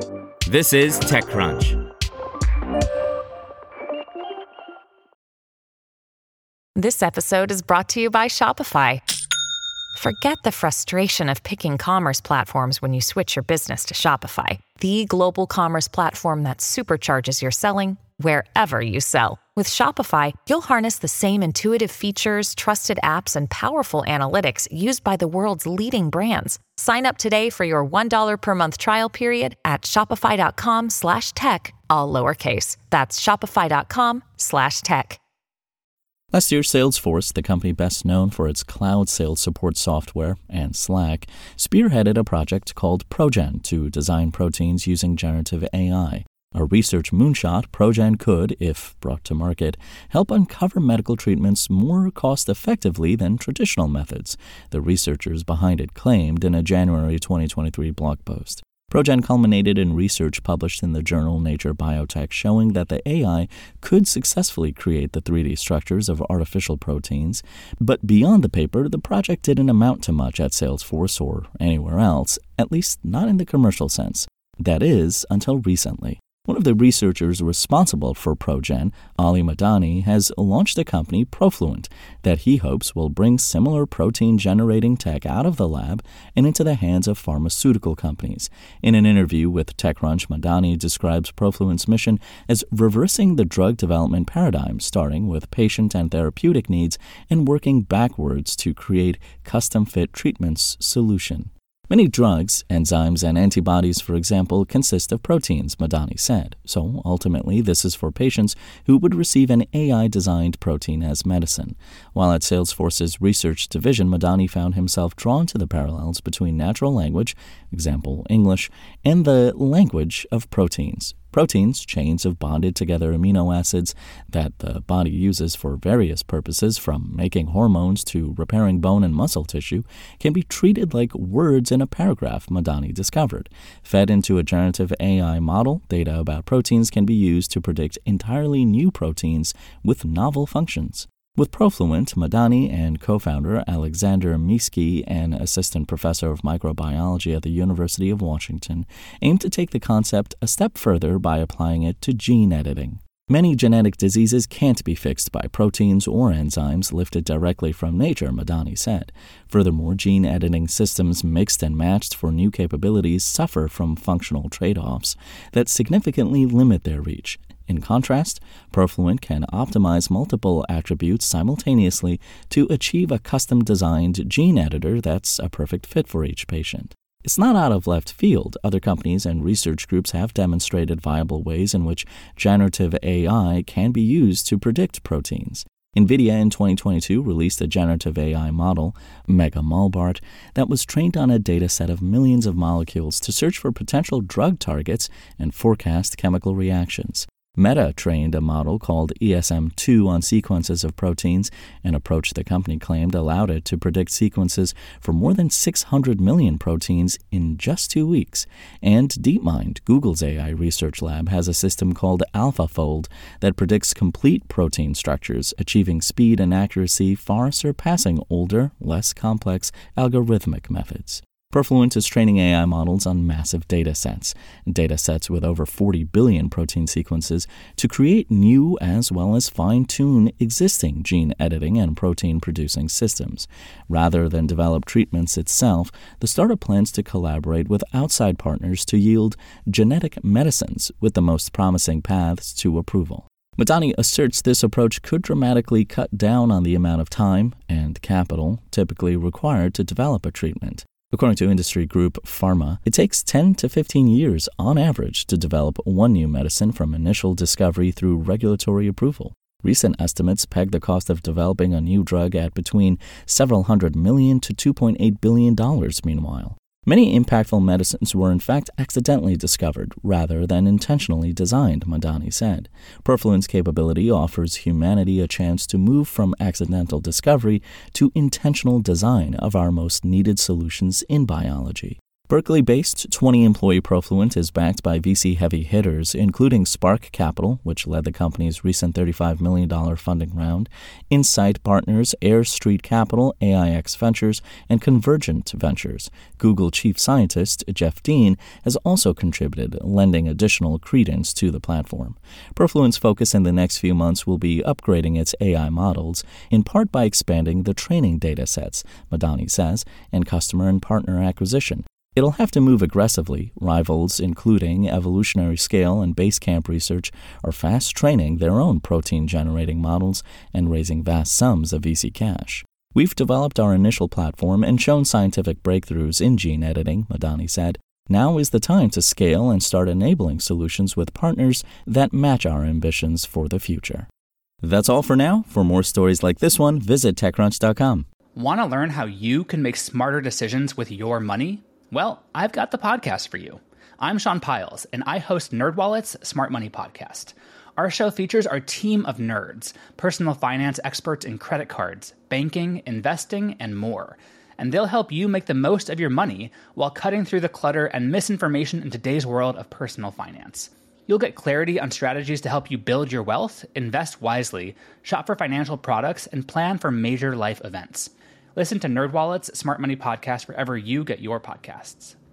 This is TechCrunch. This episode is brought to you by Shopify. Forget the frustration of picking commerce platforms when you switch your business to Shopify, the global commerce platform that supercharges your selling wherever you sell. With Shopify, you'll harness the same intuitive features, trusted apps, and powerful analytics used by the world's leading brands. Sign up today for your $1 per month trial period at shopify.com/tech, all lowercase. That's shopify.com/tech. Last year, Salesforce, the company best known for its cloud sales support software, and Slack, spearheaded a project called ProGen to design proteins using generative AI. A research moonshot, ProGen could, if brought to market, help uncover medical treatments more cost-effectively than traditional methods, the researchers behind it claimed in a January 2023 blog post. ProGen culminated in research published in the journal Nature Biotech showing that the AI could successfully create the 3D structures of artificial proteins, but beyond the paper, the project didn't amount to much at Salesforce or anywhere else, at least not in the commercial sense. That is, until recently. One of the researchers responsible for ProGen, Ali Madani, has launched a company, Profluent, that he hopes will bring similar protein-generating tech out of the lab and into the hands of pharmaceutical companies. In an interview with TechCrunch, Madani describes Profluent's mission as reversing the drug development paradigm, starting with patient and therapeutic needs and working backwards to create custom-fit treatments solution. Many drugs, enzymes, and antibodies, for example, consist of proteins, Madani said. So, ultimately, this is for patients who would receive an AI-designed protein as medicine. While at Salesforce's research division, Madani found himself drawn to the parallels between natural language, example English, and the language of proteins. Proteins, chains of bonded together amino acids that the body uses for various purposes, from making hormones to repairing bone and muscle tissue, can be treated like words in a paragraph, Madani discovered. Fed into a generative AI model, data about proteins can be used to predict entirely new proteins with novel functions. With Profluent, Madani and co-founder Alexander Miski, an assistant professor of microbiology at the University of Washington, aim to take the concept a step further by applying it to gene editing. Many genetic diseases can't be fixed by proteins or enzymes lifted directly from nature, Madani said. Furthermore, gene editing systems mixed and matched for new capabilities suffer from functional trade-offs that significantly limit their reach. In contrast, Profluent can optimize multiple attributes simultaneously to achieve a custom-designed gene editor that's a perfect fit for each patient. It's not out of left field. Other companies and research groups have demonstrated viable ways in which generative AI can be used to predict proteins. NVIDIA in 2022 released a generative AI model, MegaMolBART, that was trained on a data set of millions of molecules to search for potential drug targets and forecast chemical reactions. Meta trained a model called ESM2 on sequences of proteins, an approach the company claimed allowed it to predict sequences for more than 600 million proteins in just 2 weeks. And DeepMind, Google's AI research lab, has a system called AlphaFold that predicts complete protein structures, achieving speed and accuracy far surpassing older, less complex algorithmic methods. Profluent is training AI models on massive datasets with over 40 billion protein sequences, to create new as well as fine-tune existing gene editing and protein-producing systems. Rather than develop treatments itself, the startup plans to collaborate with outside partners to yield genetic medicines with the most promising paths to approval. Madani asserts this approach could dramatically cut down on the amount of time and capital typically required to develop a treatment. According to industry group Pharma, it takes 10 to 15 years on average to develop one new medicine from initial discovery through regulatory approval. Recent estimates peg the cost of developing a new drug at between several $100 million to $2.8 billion, meanwhile. Many impactful medicines were in fact accidentally discovered rather than intentionally designed, Madani said. Profluent's capability offers humanity a chance to move from accidental discovery to intentional design of our most needed solutions in biology. Berkeley-based 20-employee Profluent is backed by VC heavy hitters, including Spark Capital, which led the company's recent $35 million funding round, Insight Partners, Air Street Capital, AIX Ventures, and Convergent Ventures. Google chief scientist Jeff Dean has also contributed, lending additional credence to the platform. Profluent's focus in the next few months will be upgrading its AI models, in part by expanding the training data sets, Madani says, and customer and partner acquisition. It'll have to move aggressively. Rivals, including Evolutionary Scale and Basecamp Research, are fast-training their own protein-generating models and raising vast sums of VC cash. We've developed our initial platform and shown scientific breakthroughs in gene editing, Madani said. Now is the time to scale and start enabling solutions with partners that match our ambitions for the future. That's all for now. For more stories like this one, visit TechCrunch.com. Want to learn how you can make smarter decisions with your money? Well, I've got the podcast for you. I'm Sean Piles, and I host NerdWallet's Smart Money Podcast. Our show features our team of nerds, personal finance experts in credit cards, banking, investing, and more. And they'll help you make the most of your money while cutting through the clutter and misinformation in today's world of personal finance. You'll get clarity on strategies to help you build your wealth, invest wisely, shop for financial products, and plan for major life events. Listen to NerdWallet's Smart Money Podcast wherever you get your podcasts.